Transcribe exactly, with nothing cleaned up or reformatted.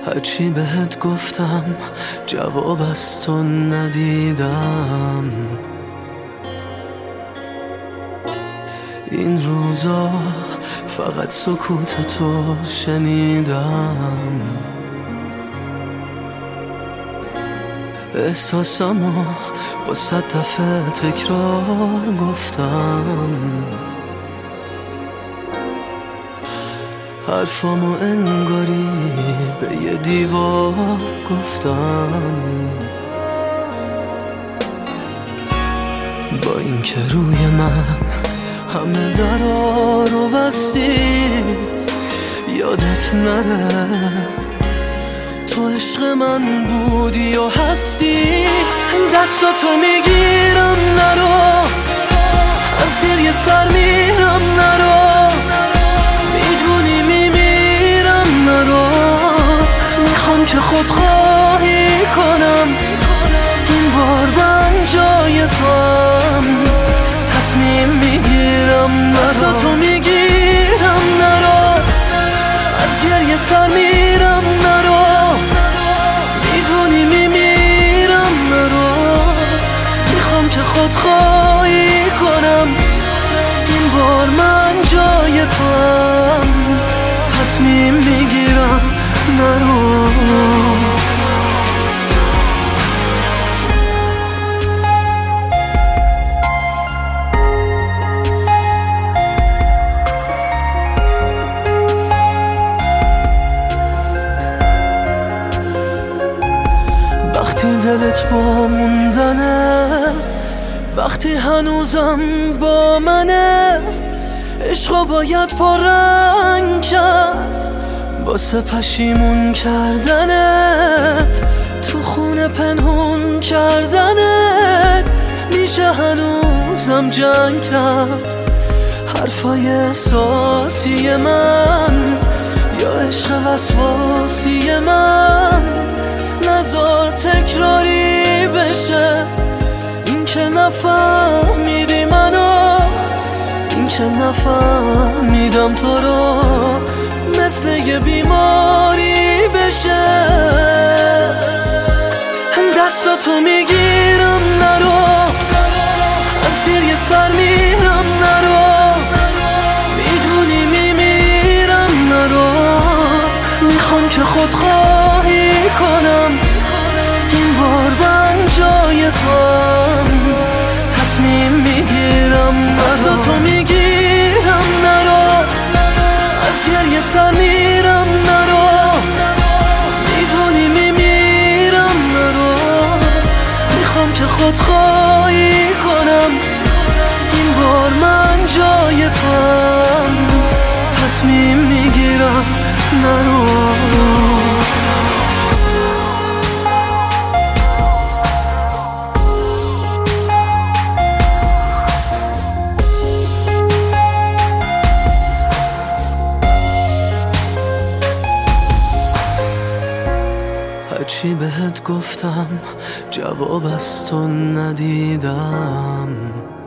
هرچی بهت گفتم جواب از تو ندیدم. این روزا فقط سکوت تو شنیدم. احساسمو با صد دفعه تکرار گفتم. حرفامو انگاری به یه دیوار گفتم. با اینکه روی من همه درا رو بستی، یادت نره تو عشق من بودی و هستی. دستاتو میگیرم نرو، از گریه سر میرم نرو، میدونی میمیرم نرو. میخوام که خودخواهی کنم، این بار من جای توام، تصمیم میگیرم دستاتو میگیرم نرو، از گریه سر میرم نرو، میدونی میمیرم نرو. میخوام که خودخواهی کنم، این بار من جای توام، تصمیم میگیرم نرو. وقتی دلت با موندنه، وقتی هنوزم با منه، عشقو باید پررنگ کرد واسه پشیمون کردنت، تو خونه پنهون کردنت. میشه هنوزم جنگ کرد حرفای احساسی من، یا عشق وسواسی من. نذار تکراری بشه این که نفهمیدی منو، این که نفهمیدم تو رو، مثل یه بیماری بشه. دستاتو میگیرم نرو، از گریه سر میرم نرو، میدونی میمیرم نرو. میخوام که خودخواهی کنم، این بار من جای توام، تصمیم میگیرم دستاتو میگیرم نرو، از گریه سر میرم نرو، میدونی میمیرم نرو. میخوام که خودخواهی کنم، این بار من جای توام، تصمیم میگیرم نرو. هرچی بهت گفتم جواب از تو ندیدم.